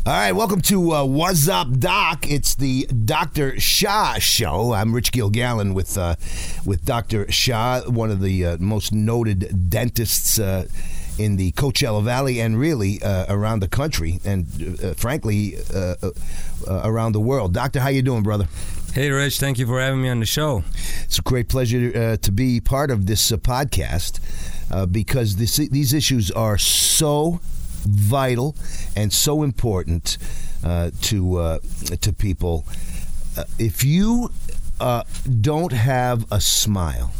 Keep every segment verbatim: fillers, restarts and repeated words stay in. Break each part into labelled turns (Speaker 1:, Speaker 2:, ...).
Speaker 1: All right, welcome to uh, What's Up, Doc. It's the Doctor Shah Show. I'm Rich Gilgallen with uh, with Doctor Shah, one of the uh, most noted dentists uh, in the Coachella Valley and really uh, around the country and, uh, frankly, uh, uh, around the world. Doctor, how you doing, brother?
Speaker 2: Hey, Rich. Thank you for having me on the show.
Speaker 1: It's a great pleasure uh, to be part of this uh, podcast uh, because this, these issues are so vital and so important uh, to uh, to people. Uh, if you uh, don't have a smile,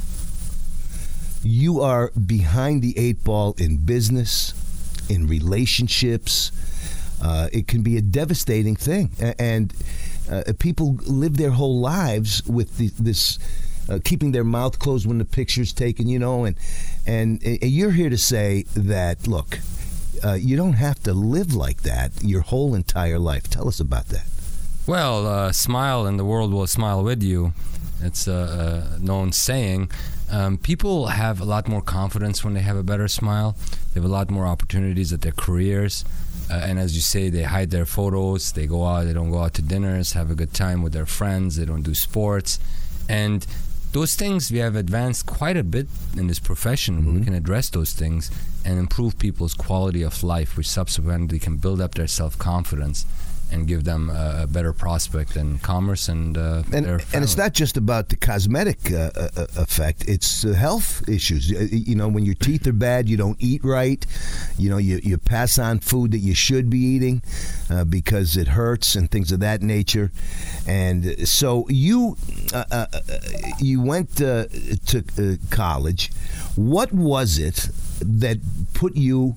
Speaker 1: you are behind the eight ball in business, in relationships. Uh, it can be a devastating thing, and uh, people live their whole lives with the, this. Uh, keeping their mouth closed when the picture's taken, you know, and and, and you're here to say that, look, Uh, you don't have to live like that your whole entire life. Tell us about that.
Speaker 2: Well, uh, smile and the world will smile with you. It's a, a known saying. Um, people have a lot more confidence when they have a better smile. They have a lot more opportunities at their careers. Uh, and as you say, they hide their photos. They go out. They don't go out to dinners, have a good time with their friends. They don't do sports. And those things, we have advanced quite a bit in this profession where mm-hmm. we can address those things and improve people's quality of life, which subsequently can build up their self-confidence and give them a, a better prospect in commerce and uh,
Speaker 1: and,
Speaker 2: their
Speaker 1: and it's not just about the cosmetic uh, uh, effect. It's uh, health issues. You know, when your teeth are bad, you don't eat right. You know, you, you pass on food that you should be eating uh, because it hurts and things of that nature. And so you uh, uh, you went uh, to uh, college. What was it that put you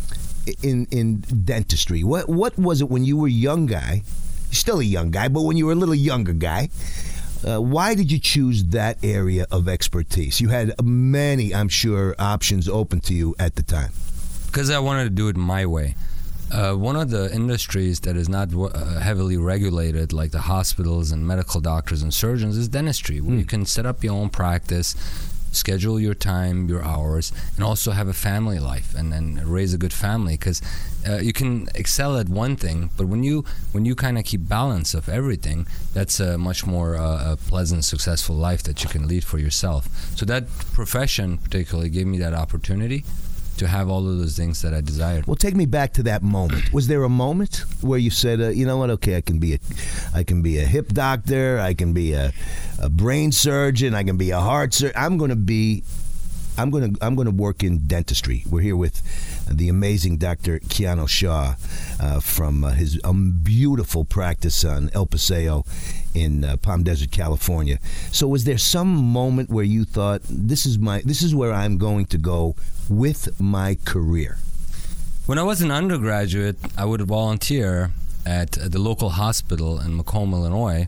Speaker 1: in in dentistry? What what was it when you were a young guy? You're still a young guy, but when you were a little younger guy, uh, why did you choose that area of expertise? You had many, I'm sure, options open to you at the time.
Speaker 2: Because I wanted to do it my way. Uh, one of the industries that is not uh, heavily regulated, like the hospitals and medical doctors and surgeons, is dentistry, where mm. you can set up your own practice, schedule your time, your hours, and also have a family life and then raise a good family. Because uh, you can excel at one thing, but when you when you kind of keep balance of everything, that's a much more uh, a pleasant, successful life that you can lead for yourself. So that profession particularly gave me that opportunity to have all of those things that I desired.
Speaker 1: Well, take me back to that moment. Was there a moment where you said, uh, you know what, okay, I can be a, I can be a hip doctor, I can be a, a brain surgeon, I can be a heart surgeon. I'm going to be, I'm going to, I'm going to work in dentistry. We're here with the amazing Doctor Keanu Shah uh, from uh, his um, beautiful practice on El Paseo in uh, Palm Desert, California. So was there some moment where you thought, this is my, this is where I'm going to go with my career?
Speaker 2: When I was an undergraduate, I would volunteer at the local hospital in Macomb, Illinois,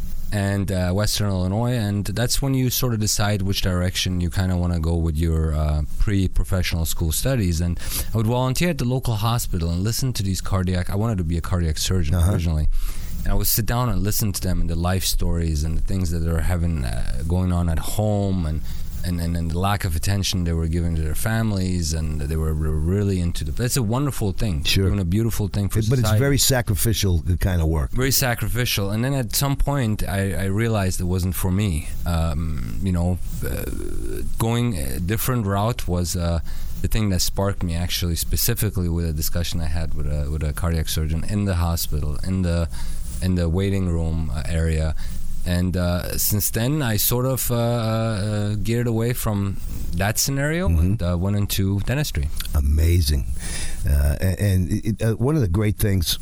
Speaker 2: and uh, Western Illinois, and that's when you sort of decide which direction you kind of want to go with your uh, pre-professional school studies. And I would volunteer at the local hospital and listen to these cardiac, I wanted to be a cardiac surgeon uh-huh. originally, and I would sit down and listen to them and the life stories and the things that they're having uh, going on at home, and And, and, and the lack of attention they were giving to their families, and they were really into the. That's a wonderful thing.
Speaker 1: Sure,
Speaker 2: doing a beautiful thing for
Speaker 1: but
Speaker 2: society.
Speaker 1: But it's very sacrificial kind of work.
Speaker 2: Very sacrificial, and then at some point, I, I realized it wasn't for me. Um, you know, uh, going a different route was uh, the thing that sparked me. Actually, specifically with a discussion I had with a with a cardiac surgeon in the hospital, in the in the waiting room area. And uh, since then, I sort of uh, uh, geared away from that scenario mm-hmm. and uh, went into dentistry.
Speaker 1: Amazing. Uh, and it, uh, one of the great things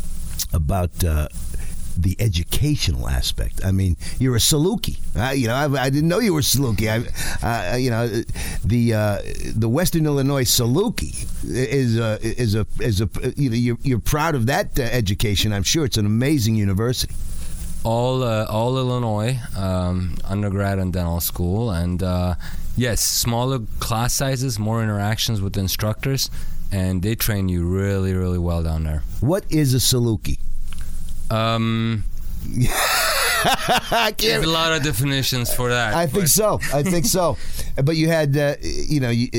Speaker 1: about uh, the educational aspect, I mean, you're a Saluki. Uh, you know, I, I didn't know you were Saluki. I, uh, you know, the uh, the Western Illinois Saluki is a, is a is a you know you're, you're proud of that uh, education. I'm sure it's an amazing university.
Speaker 2: All uh, all Illinois, um, undergrad and dental school, and uh, yes, smaller class sizes, more interactions with the instructors, and they train you really, really well down there.
Speaker 1: What is a Saluki?
Speaker 2: Um,
Speaker 1: I
Speaker 2: There's
Speaker 1: can't.
Speaker 2: a lot of definitions for that.
Speaker 1: I think
Speaker 2: but-
Speaker 1: so. I think so. But you had, uh, you know, you,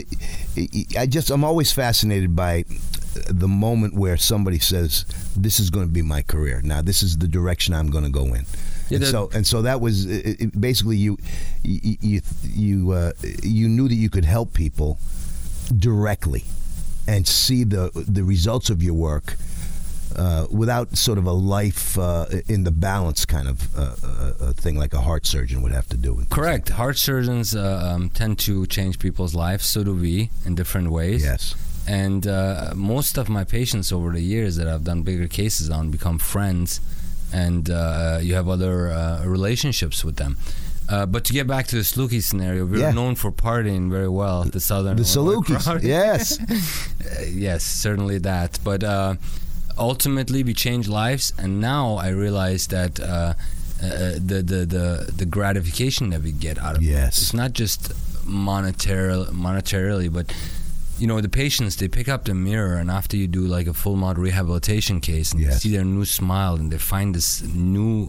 Speaker 1: I just, I'm always fascinated by the moment where somebody says, "This is going to be my career. Now, this is the direction I'm going to go in."
Speaker 2: Yeah,
Speaker 1: and
Speaker 2: that-
Speaker 1: so, and so that was it, it, basically you, you, you, you, uh, you knew that you could help people directly and see the the results of your work. Uh, without sort of a life uh, in the balance kind of uh, uh, uh, thing like a heart surgeon would have to do.
Speaker 2: Correct. Heart surgeons uh, um, tend to change people's lives. So do we in different ways.
Speaker 1: Yes.
Speaker 2: And uh, most of my patients over the years that I've done bigger cases on become friends, and uh, you have other uh, relationships with them. Uh, but to get back to the Saluki scenario, we were
Speaker 1: Yeah.
Speaker 2: known for partying very well. The Southern
Speaker 1: The
Speaker 2: Illinois
Speaker 1: Salukis,
Speaker 2: crowd.
Speaker 1: yes.
Speaker 2: Uh, yes, certainly that. But uh, ultimately, we changed lives, and now I realize that uh, uh, the, the the the gratification that we get out of
Speaker 1: Yes.
Speaker 2: it, it's not just monetary, monetarily, but you know, the patients, they pick up the mirror, and after you do like a full mod rehabilitation case, and
Speaker 1: Yes.
Speaker 2: they see their new smile, and they find this new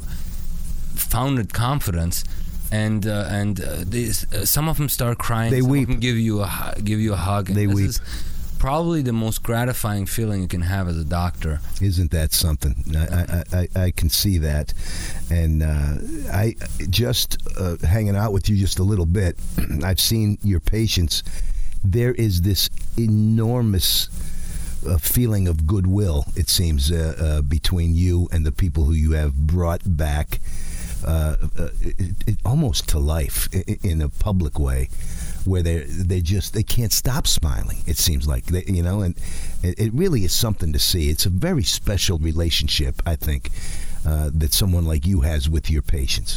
Speaker 2: founded confidence. And uh, and uh, they, uh, some of them start crying.
Speaker 1: They
Speaker 2: some
Speaker 1: weep.
Speaker 2: Of them give you a hu- give you a hug. And
Speaker 1: They
Speaker 2: this
Speaker 1: weep.
Speaker 2: Is probably the most gratifying feeling you can have as a doctor.
Speaker 1: Isn't that something? I, I, I, I can see that. And uh, I just uh, hanging out with you just a little bit, I've seen your patients. There is this enormous uh, feeling of goodwill, it seems, uh, uh, between you and the people who you have brought back uh, uh, it, it, almost to life in, in a public way, where they they just they can't stop smiling. It seems like they, you know, and it, it really is something to see. It's a very special relationship, I think, uh, that someone like you has with your patients.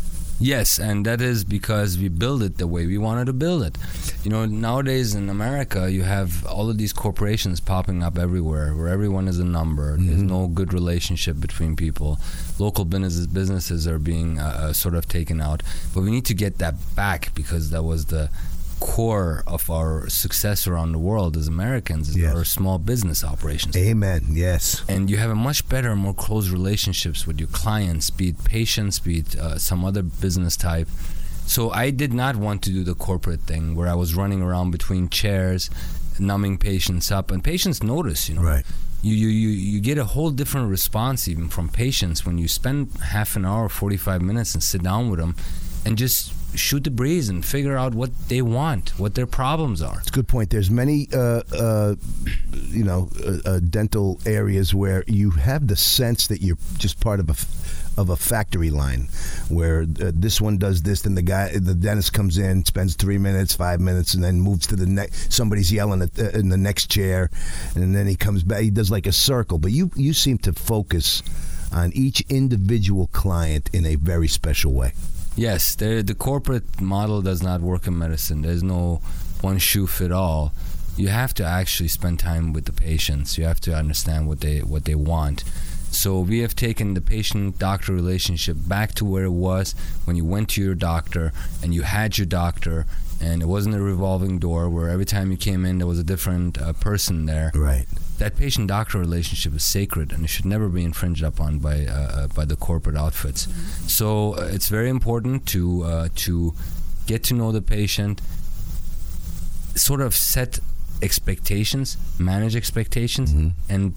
Speaker 2: Yes, and that is because we build it the way we wanted to build it. You know, nowadays in America, you have all of these corporations popping up everywhere, where everyone is a number. Mm-hmm. There's no good relationship between people. Local businesses businesses are being uh, sort of taken out. But we need to get that back, because that was the core of our success around the world as Americans, is
Speaker 1: Yes.
Speaker 2: our small business operations.
Speaker 1: Amen. Yes.
Speaker 2: And you have a much better, more close relationships with your clients, be it patients, be it uh, some other business type. So I did not want to do the corporate thing where I was running around between chairs, numbing patients up. And patients notice, you know.
Speaker 1: Right.
Speaker 2: You, you, you, you get a whole different response even from patients when you spend half an hour, forty-five minutes and sit down with them and just shoot the breeze and figure out what they want, what their problems are.
Speaker 1: It's a good point. There's many, uh, uh, you know, uh, uh, dental areas where you have the sense that you're just part of a of a factory line, where uh, this one does this, then the guy, the dentist comes in, spends three minutes, five minutes, and then moves to the next. Somebody's yelling at, uh, in the next chair, and then he comes back. He does like a circle. But you you seem to focus on each individual client in a very special way.
Speaker 2: Yes, the the corporate model does not work in medicine. There's no one shoe fit all. You have to actually spend time with the patients. You have to understand what they what they want. So we have taken the patient-doctor relationship back to where it was when you went to your doctor and you had your doctor, and it wasn't a revolving door where every time you came in there was a different uh, person there.
Speaker 1: Right.
Speaker 2: That patient-doctor relationship is sacred, and it should never be infringed upon by uh, by the corporate outfits. Mm-hmm. So uh, it's very important to uh, to get to know the patient, sort of set expectations, manage expectations, mm-hmm. and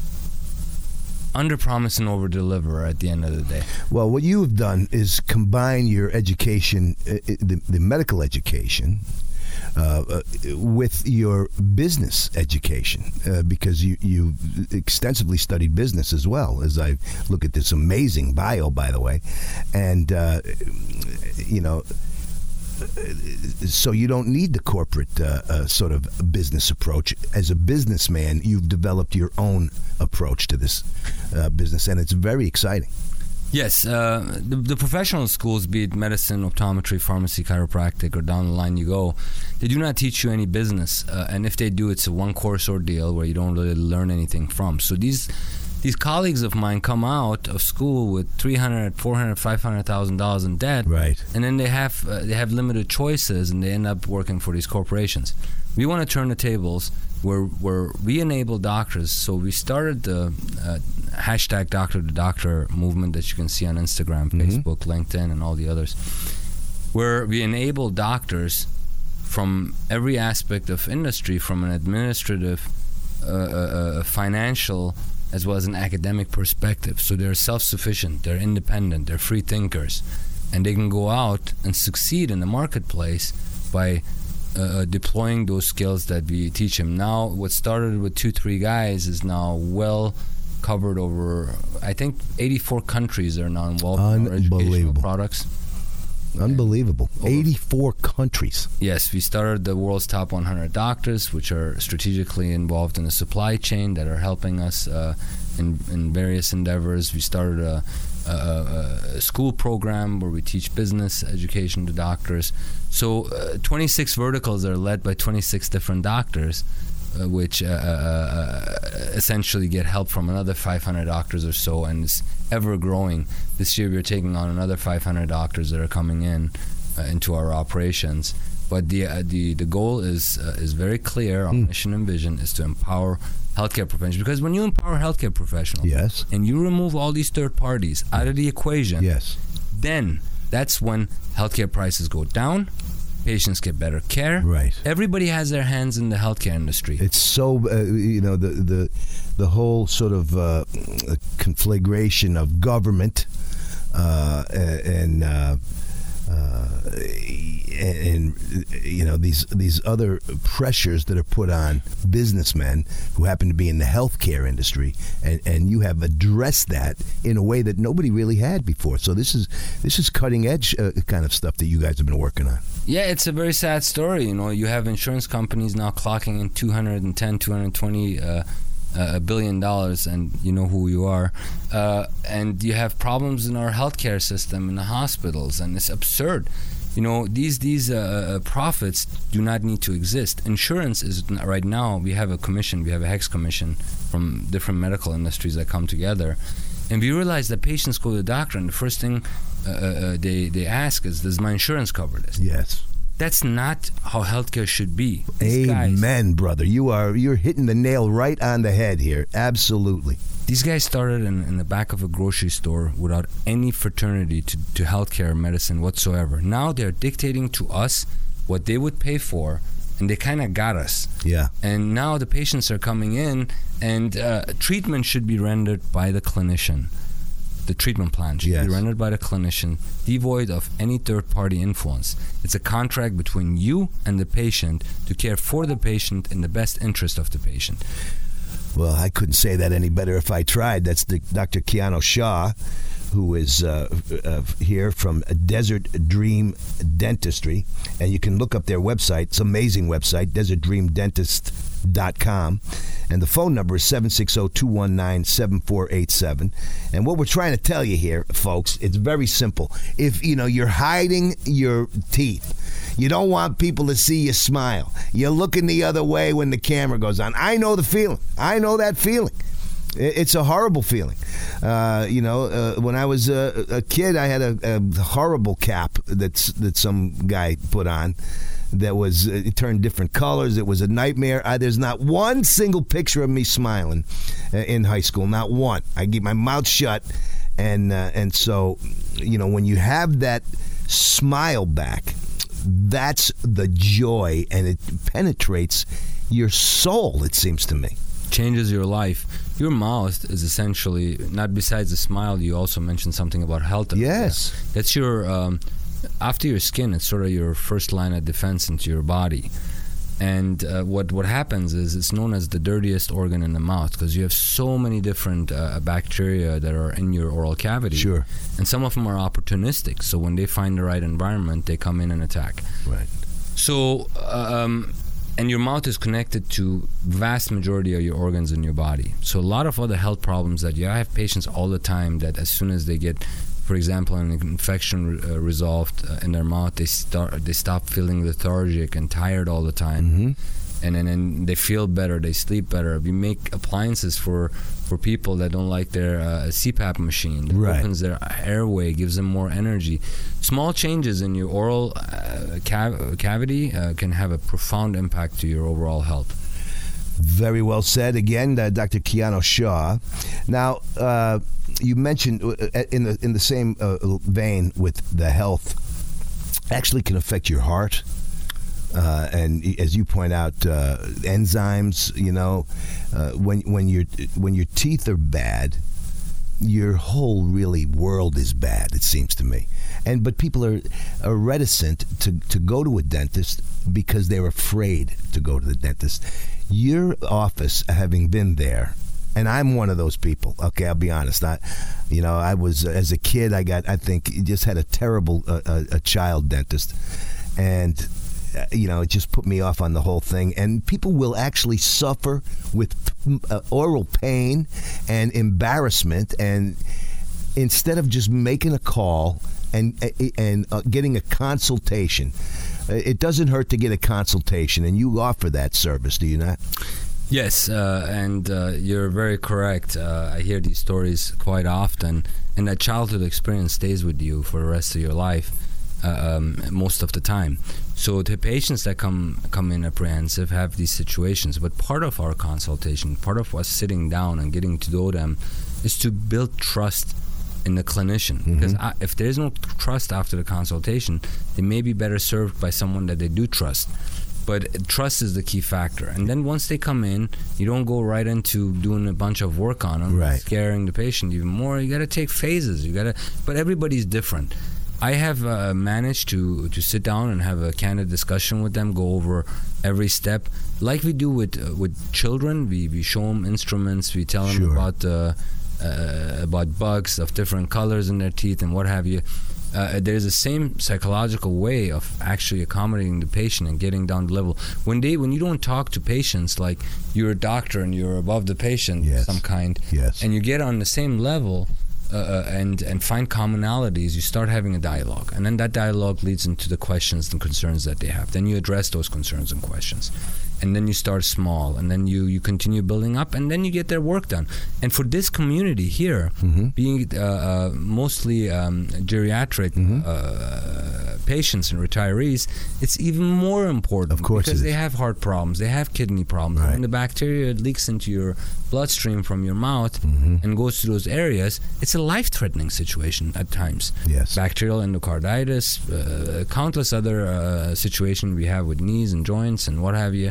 Speaker 2: under-promise and over-deliver at the end of the day.
Speaker 1: Well, what you have done is combine your education, uh, the, the medical education, Uh, uh, with your business education, uh, because you you extensively studied business as well, as I look at this amazing bio, by the way, and uh, you know, so you don't need the corporate uh, uh, sort of business approach. As a businessman, you've developed your own approach to this uh, business, and it's very exciting.
Speaker 2: Yes, uh, the, the professional schools, be it medicine, optometry, pharmacy, chiropractic, or down the line you go, they do not teach you any business. Uh, and if they do, it's a one-course ordeal where you don't really learn anything from. So these these colleagues of mine come out of school with three hundred, four hundred, five hundred thousand dollars in debt,
Speaker 1: right?
Speaker 2: And then they have uh, they have limited choices, and they end up working for these corporations. We want to turn the tables where where we enable doctors. So we started the uh, hashtag Doctor to Doctor movement that you can see on Instagram,
Speaker 1: Mm-hmm.
Speaker 2: Facebook, LinkedIn, and all the others, where we enable doctors from every aspect of industry, from an administrative, uh, uh, financial, as well as an academic perspective. So they're self-sufficient, they're independent, they're free thinkers, and they can go out and succeed in the marketplace by uh, deploying those skills that we teach them. Now, what started with two, three guys is now well covered over, I think, eighty-four countries are now involved in our educational
Speaker 1: Unbelievable.
Speaker 2: products.
Speaker 1: Unbelievable.
Speaker 2: Over-
Speaker 1: eighty-four countries.
Speaker 2: Yes, we started the world's top one hundred doctors, which are strategically involved in the supply chain that are helping us uh, in, in various endeavors. We started a, a, a school program where we teach business education to doctors. So uh, twenty-six verticals are led by twenty-six different doctors, uh, which uh, uh, essentially get help from another five hundred doctors or so, and it's ever growing. This year we're taking on another five hundred doctors that are coming in uh, into our operations. But the uh, the the goal is uh, is very clear. Our
Speaker 1: Mm.
Speaker 2: mission and vision is to empower healthcare professionals, because when you empower healthcare professionals,
Speaker 1: Yes.
Speaker 2: and you remove all these third parties out of the equation,
Speaker 1: Yes.
Speaker 2: then that's when healthcare prices go down, patients get better care.
Speaker 1: Right.
Speaker 2: Everybody has their hands in the healthcare industry.
Speaker 1: It's so uh, you know the the the whole sort of uh, conflagration of government uh, and uh, uh, and you know these these other pressures that are put on businessmen who happen to be in the healthcare industry, and, and you have addressed that in a way that nobody really had before. So this is this is cutting edge uh, kind of stuff that you guys have been working on.
Speaker 2: Yeah, it's a very sad story. You know, you have insurance companies now clocking in two hundred ten, two hundred twenty uh, a billion dollars, and you know who you are. Uh, and you have problems in our healthcare system, in the hospitals, and it's absurd. You know, these these uh, profits do not need to exist. Insurance is right now. We have a commission. We have a HECS commission from different medical industries that come together, and we realize that patients go to the doctor, and the first thing uh, uh, they they ask is, "Does my insurance cover this?"
Speaker 1: Yes.
Speaker 2: That's not how healthcare should be. These
Speaker 1: Amen,
Speaker 2: guys,
Speaker 1: brother. You are you're hitting the nail right on the head here. Absolutely.
Speaker 2: These guys started in, in the back of a grocery store without any fraternity to, to healthcare medicine whatsoever. Now they're dictating to us what they would pay for, and they kind of got us.
Speaker 1: Yeah.
Speaker 2: And now the patients are coming in, and uh, treatment should be rendered by the clinician. The treatment plan should
Speaker 1: Yes.
Speaker 2: be rendered by the clinician, devoid of any third-party influence. It's a contract between you and the patient to care for the patient in the best interest of the patient.
Speaker 1: Well, I couldn't say that any better if I tried. That's the, Doctor Keanu Shah, who is uh, uh, here from Desert Dream Dentistry. And you can look up their website. It's an amazing website, desert dream dentist dot com. And the phone number is seven six zero, two one nine, seven four eight seven. And what we're trying to tell you here, folks, it's very simple. If, you know, you're hiding your teeth, you don't want people to see you smile, you're looking the other way when the camera goes on. I know the feeling. I know that feeling. It's a horrible feeling. Uh, you know, uh, when I was a, a kid, I had a, a horrible cap that's that some guy put on that was, uh, it turned different colors. It was a nightmare. I, there's not one single picture of me smiling uh, in high school. Not one. I keep my mouth shut. And, uh, and so, you know, when you have that smile back, that's the joy, and it penetrates your soul, it seems to me.
Speaker 2: Changes your life. Your mouth is essentially, not besides the smile, you also mentioned something about health.
Speaker 1: Yes.
Speaker 2: That's your, um, after your skin, it's sort of your first line of defense into your body. And uh, what, what happens is it's known as the dirtiest organ in the mouth, because you have so many different uh, bacteria that are in your oral cavity.
Speaker 1: Sure.
Speaker 2: And some of them are opportunistic. So when they find the right environment, they come in and attack.
Speaker 1: Right.
Speaker 2: So, um, and your mouth is connected to vast majority of your organs in your body. So a lot of other health problems that you I have patients all the time that as soon as they get, for example, an infection uh, resolved uh, in their mouth, they start they stop feeling lethargic and tired all the time.
Speaker 1: Mm-hmm.
Speaker 2: And then and they feel better, they sleep better. We make appliances for, for people that don't like their uh, C PAP machine. That
Speaker 1: Right.
Speaker 2: opens their airway, gives them more energy. Small changes in your oral uh, cav- cavity uh, can have a profound impact to your overall health.
Speaker 1: Very well said. Again, uh, Doctor Keanu Shaw. Now, uh, you mentioned uh, in the in the same uh, vein with the health, actually can affect your heart. Uh, and as you point out, uh, enzymes. You know, uh, when when your when your teeth are bad, your whole really world is bad. It seems to me, and but people are, are reticent to to go to a dentist because they're afraid to go to the dentist. Your office, having been there, and I'm one of those people. Okay, I'll be honest. I, you know, I was as a kid. I got, I think, just had a terrible uh, a, a child dentist, and. You know, it just put me off on the whole thing. And people will actually suffer with uh, oral pain and embarrassment. And instead of just making a call and and uh, getting a consultation, it doesn't hurt to get a consultation. And you offer that service, do you not?
Speaker 2: Yes, uh, and uh, you're very correct. Uh, I hear these stories quite often. And that childhood experience stays with you for the rest of your life. Uh, um, most of the time. So the patients that come come in apprehensive have these situations, but part of our consultation, part of us sitting down and getting to know them is to build trust in the clinician. Mm-hmm. Because I, if there's no trust after the consultation, they may be better served by someone that they do trust. But trust is the key factor. And then once they come in, you don't go right into doing a bunch of work on them,
Speaker 1: right.
Speaker 2: scaring the patient even more. You got to take phases. You got to, but everybody's different. I have uh, managed to, to sit down and have a candid discussion with them, go over every step, like we do with uh, with children. We we show them instruments, we tell them
Speaker 1: Sure.
Speaker 2: about uh, uh, about bugs of different colors in their teeth and what have you. Uh, there's the same psychological way of actually accommodating the patient and getting down the level. When they when you don't talk to patients like you're a doctor and you're above the patient
Speaker 1: yes.
Speaker 2: of some kind,
Speaker 1: yes.
Speaker 2: and you get on the same level. Uh, and and find commonalities, you start having a dialogue, and then that dialogue leads into the questions and concerns that they have. Then you address those concerns and questions, and then you start small, and then you, you continue building up, and then you get their work done. And for this community here, mm-hmm. being uh, uh, mostly um, geriatric mm-hmm. uh, patients and retirees, it's even more important.
Speaker 1: Of course,
Speaker 2: because they have heart problems, they have kidney problems.
Speaker 1: Right.
Speaker 2: When the bacteria leaks into your bloodstream from your mouth
Speaker 1: mm-hmm.
Speaker 2: and goes to those areas, it's a life-threatening situation at times.
Speaker 1: Yes.
Speaker 2: Bacterial endocarditis, uh, countless other uh, situations we have with knees and joints and what have you.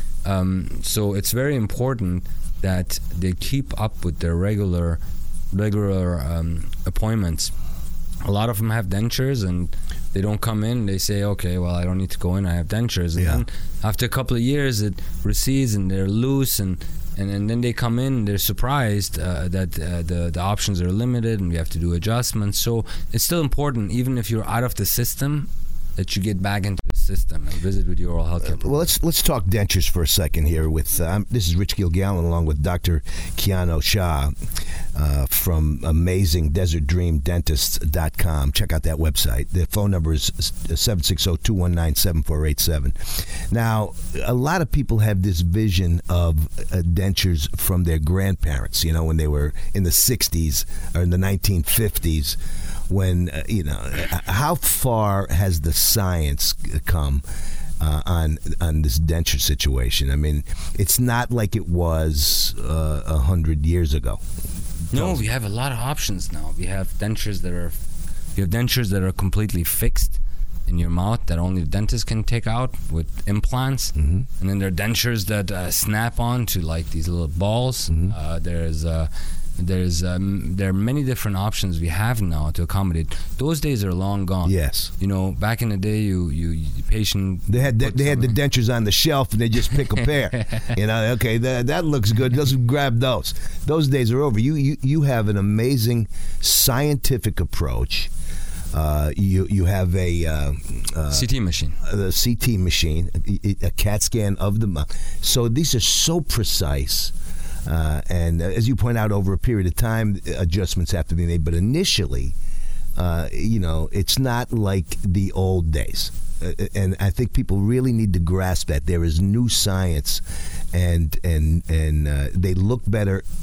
Speaker 2: Um, so it's very important that they keep up with their regular, regular um, appointments. A lot of them have dentures and they don't come in. They say, okay, well, I don't need to go in. I have dentures. And
Speaker 1: yeah.
Speaker 2: then after a couple of years, it recedes and they're loose and And, and then they come in and they're surprised uh, that uh, the, the options are limited and we have to do adjustments. So it's still important, even if you're out of the system, that you get back into the system and visit with your oral health care.
Speaker 1: Uh, well, let's let's talk dentures for a second here. With uh, this is Rich Gilgallen along with Doctor Keanu Shaw uh, from amazing desert dream dentists dot com. Check out that website. The phone number is seven six zero, two one nine, seven four eight seven. Now, a lot of people have this vision of uh, dentures from their grandparents, you know, when they were in the sixties or in the nineteen fifties. When, uh, you know, how far has the science come uh, on on this denture situation? I mean, it's not like it was uh, a hundred years ago.
Speaker 2: No, we have a lot of options now. We have dentures that are, we have dentures that are completely fixed in your mouth that only the dentist can take out with implants, mm-hmm. and then there are dentures that uh, snap on to like these little balls. Mm-hmm. Uh, there's uh, There's um, there are many different options we have now to accommodate. Those days are long gone.
Speaker 1: Yes.
Speaker 2: You know, back in the day, you you, you patient.
Speaker 1: They had the, they had the dentures on the shelf, and they just pick a pair. You know, okay, that that looks good. Let's grab those. Those days are over. You you you have an amazing scientific approach. Uh, you you have a uh, uh,
Speaker 2: C T machine,
Speaker 1: the C T machine, a, a CAT scan of the mouth. So these are so precise. Uh, and uh, as you point out, over a period of time, adjustments have to be made. But initially, uh, you know, it's not like the old days. Uh, and I think people really need to grasp that there is new science, and and and uh, they look better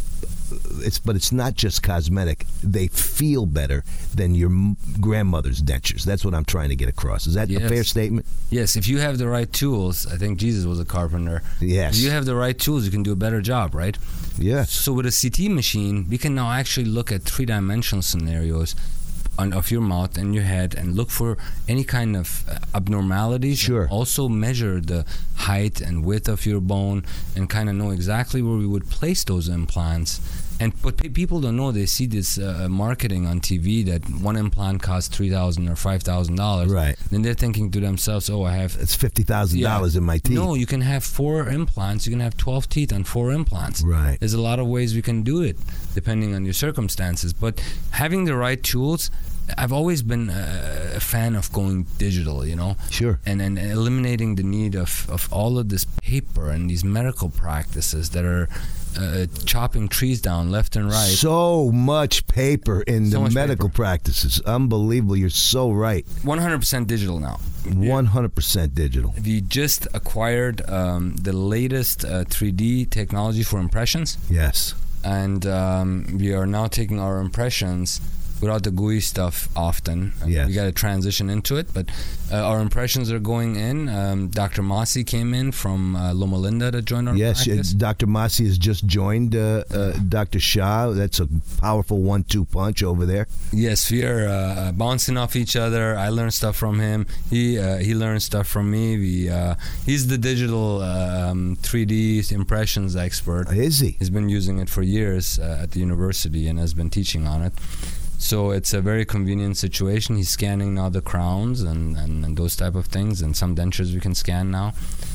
Speaker 1: it's but it's not just cosmetic. They feel better than your m- grandmother's dentures. That's what I'm trying to get across. Is that
Speaker 2: Yes.
Speaker 1: a fair statement?
Speaker 2: Yes, if you have the right tools, I think Jesus was a carpenter.
Speaker 1: Yes.
Speaker 2: If you have the right tools, you can do a better job, right?
Speaker 1: Yes.
Speaker 2: So with a C T machine, we can now actually look at three-dimensional scenarios on, of your mouth and your head and look for any kind of uh, abnormalities.
Speaker 1: Sure.
Speaker 2: And also measure the height and width of your bone and kind of know exactly where we would place those implants. And but pe- people don't know. They see this uh, marketing on T V that one implant costs three thousand or five thousand dollars.
Speaker 1: Right.
Speaker 2: Then they're thinking to themselves, "Oh, I have."
Speaker 1: It's fifty thousand
Speaker 2: Yeah.
Speaker 1: dollars in my teeth.
Speaker 2: No, you can have four implants. You can have twelve teeth on four implants.
Speaker 1: Right.
Speaker 2: There's a lot of ways we can do it, depending on your circumstances. But having the right tools, I've always been a fan of going digital, you know,
Speaker 1: Sure.
Speaker 2: and and eliminating the need of, of all of this paper and these medical practices that are uh, chopping trees down left and right.
Speaker 1: So much paper in
Speaker 2: So
Speaker 1: the
Speaker 2: much
Speaker 1: medical
Speaker 2: paper.
Speaker 1: practices. Unbelievable. You're so right.
Speaker 2: one hundred percent digital now.
Speaker 1: one hundred percent digital.
Speaker 2: We just acquired um, the latest uh, three D technology for impressions.
Speaker 1: Yes.
Speaker 2: And um, we are now taking our impressions without the gooey stuff often. Uh,
Speaker 1: Yes.
Speaker 2: We got to transition into it, but uh, our impressions are going in. Um, Doctor Masi came in from uh, Loma Linda to join our
Speaker 1: Yes, uh,
Speaker 2: practice.
Speaker 1: Doctor Masi has just joined uh, uh, Doctor Shah. That's a powerful one two punch over there.
Speaker 2: Yes, we are uh, bouncing off each other. I learn stuff from him. He uh, he learns stuff from me. We uh, he's the digital um, three D impressions expert.
Speaker 1: Is he?
Speaker 2: He's been using it for years uh, at the university and has been teaching on it. So it's a very convenient situation. He's scanning now the crowns and, and, and those type of things, and some dentures we can scan now.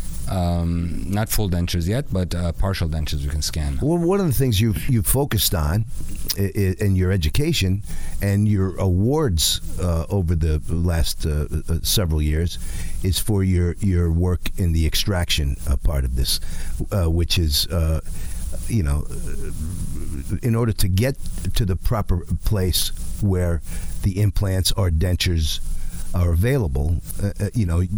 Speaker 2: Um, not full dentures yet, but uh, partial dentures we can scan.
Speaker 1: Well, one of the things you you focused on i- i- in your education and your awards uh, over the last uh, uh, several years is for your, your work in the extraction uh, part of this, uh, which is, uh, you know, in order to get to the proper place where the implants or dentures are available, uh, uh, you know,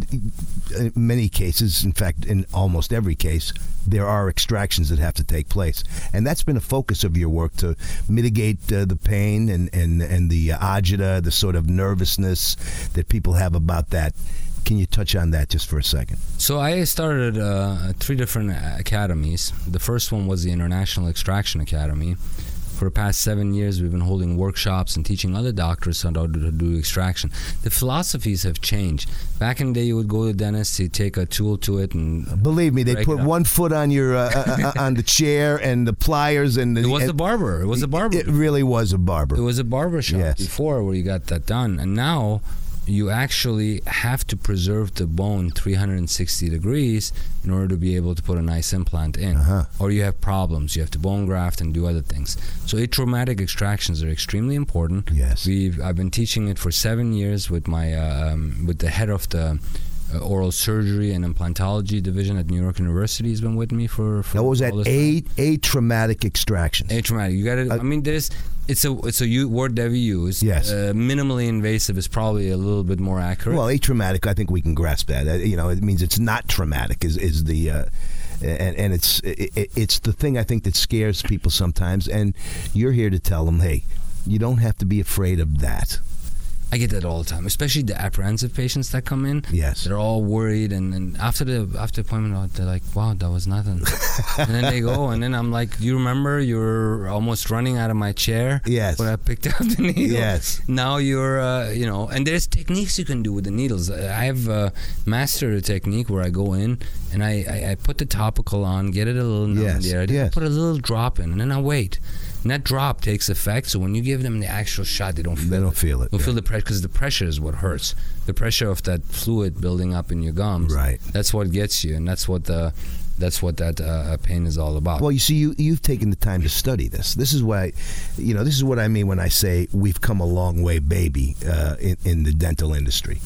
Speaker 1: in many cases, in fact, in almost every case, there are extractions that have to take place. And that's been a focus of your work, to mitigate uh, the pain and, and, and the agita, the sort of nervousness that people have about that. Can you touch on that just for a second?
Speaker 2: So I started uh, three different academies. The first one was the International Extraction Academy. For the past seven years, we've been holding workshops and teaching other doctors how to do extraction. The philosophies have changed. Back in the day, you would go to the dentist, you take a tool to it, and
Speaker 1: Believe me, they
Speaker 2: break
Speaker 1: put
Speaker 2: it up.
Speaker 1: one foot on your uh, uh, uh, on the chair and the pliers, and the,
Speaker 2: It was
Speaker 1: and
Speaker 2: the barber. It was a barber.
Speaker 1: It really was a barber.
Speaker 2: It was a barber shop
Speaker 1: Yes.
Speaker 2: before where you got that done. And now you actually have to preserve the bone three hundred sixty degrees in order to be able to put a nice implant in.
Speaker 1: Uh-huh.
Speaker 2: Or you have problems. You have to bone graft and do other things. So atraumatic extractions are extremely important.
Speaker 1: Yes.
Speaker 2: We've I've been teaching it for seven years with my uh, um, with the head of the uh, oral surgery and implantology division at New York University. Has been with me for. for
Speaker 1: That was
Speaker 2: all
Speaker 1: at
Speaker 2: this
Speaker 1: a atraumatic extractions.
Speaker 2: Atraumatic. You got to. I mean, there's. It's a. It's a u- word that we use.
Speaker 1: Yes.
Speaker 2: Uh, minimally invasive is probably a little bit more accurate.
Speaker 1: Well, atraumatic, I think we can grasp that. Uh, you know, it means it's not traumatic. Is is the uh, and and it's it, it's the thing I think that scares people sometimes. And you're here to tell them, hey, you don't have to be afraid of that.
Speaker 2: I get that all the time, especially the apprehensive patients that come in.
Speaker 1: Yes.
Speaker 2: They're all worried, and, and after the after the appointment, they're like, "Wow, that was nothing." And then they go, and then I'm like, "Do you remember you're almost running out of my chair?"
Speaker 1: Yes.
Speaker 2: When I picked up the needle.
Speaker 1: Yes.
Speaker 2: Now you're, uh, you know, and there's techniques you can do with the needles. I have uh, mastered a technique where I go in and I, I, I put the topical on, get it a little numb
Speaker 1: Yes,
Speaker 2: in the area, then
Speaker 1: yes.
Speaker 2: I put a little drop in, and then I wait. And that drop takes effect, so when you give them the actual shot, they don't feel
Speaker 1: They don't
Speaker 2: it.
Speaker 1: feel it.
Speaker 2: They don't feel the pressure, because the pressure is what hurts. The pressure of that fluid building up in your gums.
Speaker 1: Right.
Speaker 2: That's what gets you, and that's what the that's what that uh, pain is all about.
Speaker 1: Well, you see, you you've taken the time to study this. This is why, you know, this is what I mean when I say we've come a long way, baby, uh, in in the dental industry.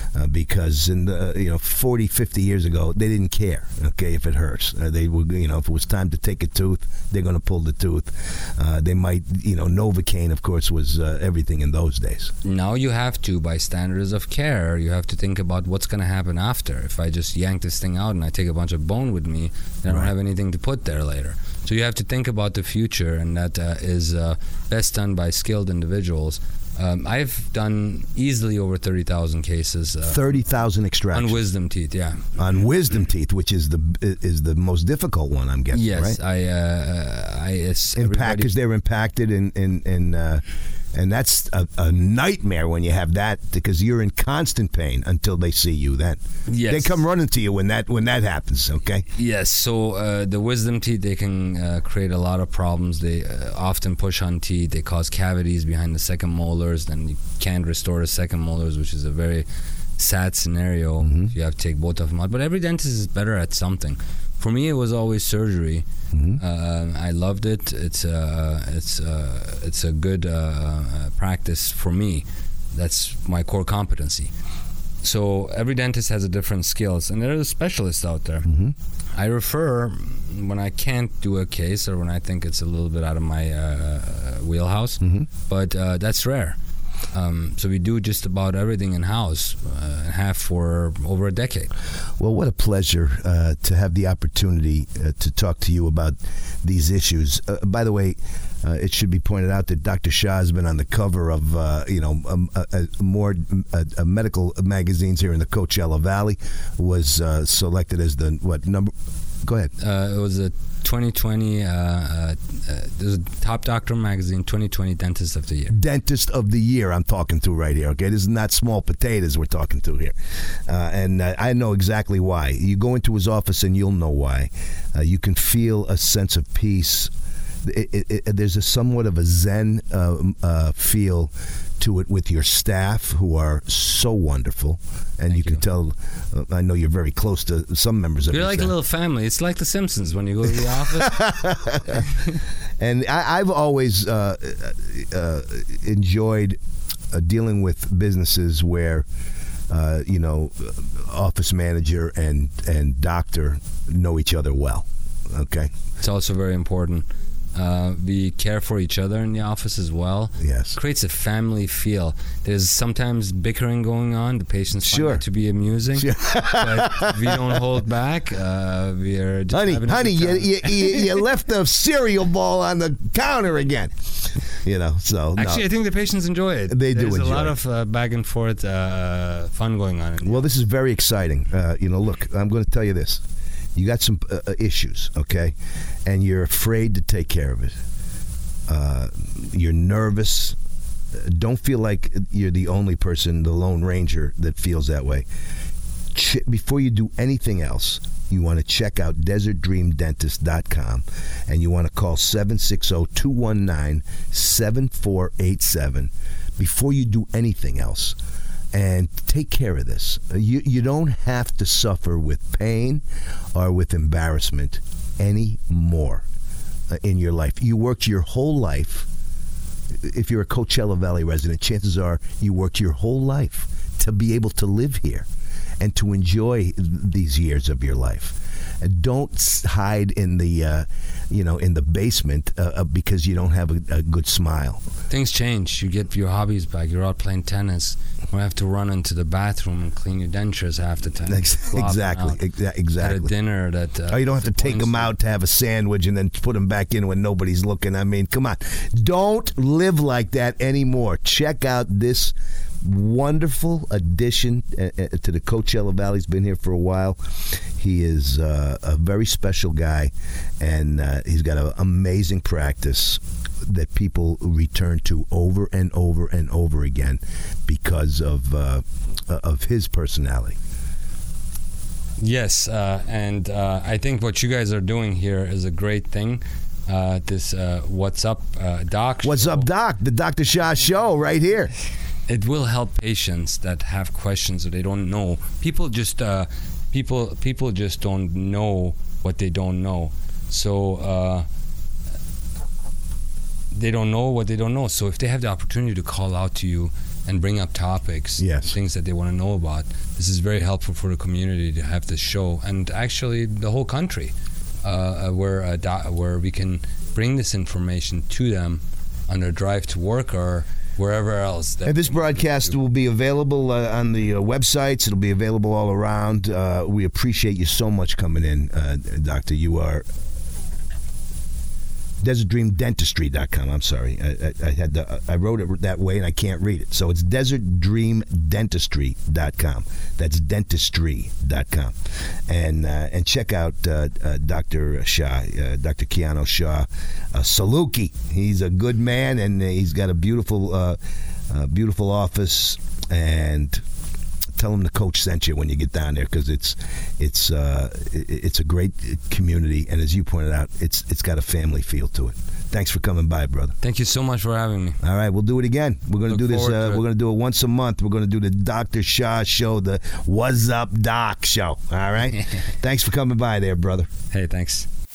Speaker 1: uh, because in the you know forty, fifty years ago they didn't care. Okay, if it hurts, uh, they would you know if it was time to take a tooth, they're going to pull the tooth. Uh, they might you know Novocaine, of course, was uh, everything in those days.
Speaker 2: Now you have to, by standards of care, you have to think about what's going to happen after. If I just yank this thing out and I take a bunch of bone with me, then I don't
Speaker 1: Right.
Speaker 2: have anything to put there later. So you have to think about the future, and that uh, is uh, best done by skilled individuals. Um, I've done easily over thirty thousand cases. Uh,
Speaker 1: Thirty thousand extractions
Speaker 2: on wisdom teeth, yeah.
Speaker 1: on wisdom teeth, which is the is the most difficult one, I'm guessing.
Speaker 2: Yes,
Speaker 1: right?
Speaker 2: I, uh, I, it's
Speaker 1: Impact because they're impacted in in, in uh, and that's a, a nightmare when you have that because you're in constant pain until they see you. Then
Speaker 2: Yes.
Speaker 1: they come running to you when that when that happens. Okay.
Speaker 2: Yes, so uh, the wisdom teeth, they can uh, create a lot of problems. They uh, often push on teeth. They cause cavities behind the second molars. Then you can't restore the second molars, which is a very sad scenario.
Speaker 1: Mm-hmm.
Speaker 2: You have to take both of them out. But every dentist is better at something. For me, it was always surgery.
Speaker 1: Mm-hmm.
Speaker 2: Uh, I loved it. It's uh, it's uh, it's a good uh, uh, practice for me. That's my core competency. So every dentist has a different skills, and there are specialists out there.
Speaker 1: Mm-hmm.
Speaker 2: I refer when I can't do a case or when I think it's a little bit out of my uh, wheelhouse,
Speaker 1: Mm-hmm.
Speaker 2: but uh, that's rare. Um, so we do just about everything in house, uh, and have for over a decade.
Speaker 1: Well, what a pleasure uh, to have the opportunity uh, to talk to you about these issues. Uh, by the way, uh, it should be pointed out that Doctor Shah has been on the cover of uh, you know um, uh, uh, more uh, uh, medical magazines here in the Coachella Valley. Was uh, selected as the what number? Go ahead.
Speaker 2: Uh, it was a twenty twenty, uh, uh, uh, there's a Top Doctor magazine, twenty twenty Dentist of the Year.
Speaker 1: Dentist of the Year I'm talking to right here, okay? This is not small potatoes we're talking to here. Uh, and uh, I know exactly why. You go into his office and you'll know why. Uh, you can feel a sense of peace. It, it, it, there's a somewhat of a Zen uh, uh, feel to it with your staff, who are so wonderful. And
Speaker 2: Thank
Speaker 1: you can
Speaker 2: you.
Speaker 1: tell, uh, I know you're very close to some members of
Speaker 2: You're
Speaker 1: your
Speaker 2: like
Speaker 1: staff.
Speaker 2: a little family. It's like The Simpsons when you go to the office.
Speaker 1: And I, I've always uh, uh, enjoyed uh, dealing with businesses where, uh, you know, office manager and, and doctor know each other well. Okay.
Speaker 2: It's also very important. Uh, we care for each other in the office as well.
Speaker 1: Yes.
Speaker 2: Creates a family feel. There's sometimes bickering going on. The patients find
Speaker 1: Sure.
Speaker 2: that to be amusing,
Speaker 1: Sure.
Speaker 2: but we don't hold back. Uh, we are just
Speaker 1: Honey,
Speaker 2: having a
Speaker 1: honey,
Speaker 2: good
Speaker 1: you,
Speaker 2: time.
Speaker 1: you, you, you left the cereal bowl on the counter again. You know, so no.
Speaker 2: Actually, I think the patients enjoy it.
Speaker 1: They do
Speaker 2: There's
Speaker 1: enjoy
Speaker 2: a lot
Speaker 1: it.
Speaker 2: of uh, back and forth uh, fun going on.
Speaker 1: Well, this is very exciting. Uh, you know, look, I'm going to tell you this. You got some uh, issues, okay? And you're afraid to take care of it. Uh, you're nervous. Don't feel like you're the only person, the Lone Ranger, that feels that way. Ch- before you do anything else, you want to check out desert dream dentist dot com, and you want to call seven six zero, two one nine, seven four eight seven before you do anything else. And take care of this. You, you don't have to suffer with pain or with embarrassment anymore in your life. You worked your whole life. If you're a Coachella Valley resident, chances are you worked your whole life to be able to live here and to enjoy these years of your life. Don't hide in the, uh, you know, in the basement uh, because you don't have a, a good smile.
Speaker 2: Things change. You get your hobbies back. You're out playing tennis. You have to run into the bathroom and clean your dentures half the time.
Speaker 1: Exactly. Exa- exactly.
Speaker 2: At a dinner that. Uh,
Speaker 1: Oh, you don't have to take them out to have a sandwich and then put them back in when nobody's looking. I mean, come on. Don't live like that anymore. Check out this wonderful addition uh, uh, to the Coachella Valley. He's been here for a while. He is uh, a very special guy, and uh, he's got an amazing practice that people return to over and over and over again because of uh, of his personality.
Speaker 2: Yes, uh, and uh, I think what you guys are doing here is a great thing. Uh, this uh, What's Up, uh, Doc?
Speaker 1: What's
Speaker 2: show.
Speaker 1: up, Doc? The Doctor Shah Show right here.
Speaker 2: It will help patients that have questions that they don't know. People just uh, people people just don't know what they don't know. So uh, they don't know what they don't know. So if they have the opportunity to call out to you and bring up topics,
Speaker 1: yes.
Speaker 2: things that they want to know about, this is very helpful for the community to have this show, and actually the whole country, uh, where uh, do- where we can bring this information to them on their drive to work or wherever else. That
Speaker 1: and this broadcast will be available uh, on the uh, websites. It'll be available all around. Uh, we appreciate you so much coming in, uh, Doctor. You are desert dream dentistry dot com. I'm sorry. I, I, I had the, I wrote it that way and I can't read it. So it's desert dream dentistry dot com. That's dentistry dot com. And uh, and check out uh, uh, Doctor Shah, uh, Doctor Keanu Shah uh, Saluki. He's a good man, and he's got a beautiful uh, uh, beautiful office. And tell him the coach sent you when you get down there, because it's it's uh, it's a great community, and as you pointed out, it's it's got a family feel to it. Thanks for coming by, brother.
Speaker 2: Thank you so much for having me.
Speaker 1: All right, we'll do it again. We're going to do this. Uh,
Speaker 2: to
Speaker 1: we're going to do it once a month. We're going to do the Doctor Shah show, the What's Up Doc show. All right. Thanks for coming by, there, brother.
Speaker 2: Hey, thanks.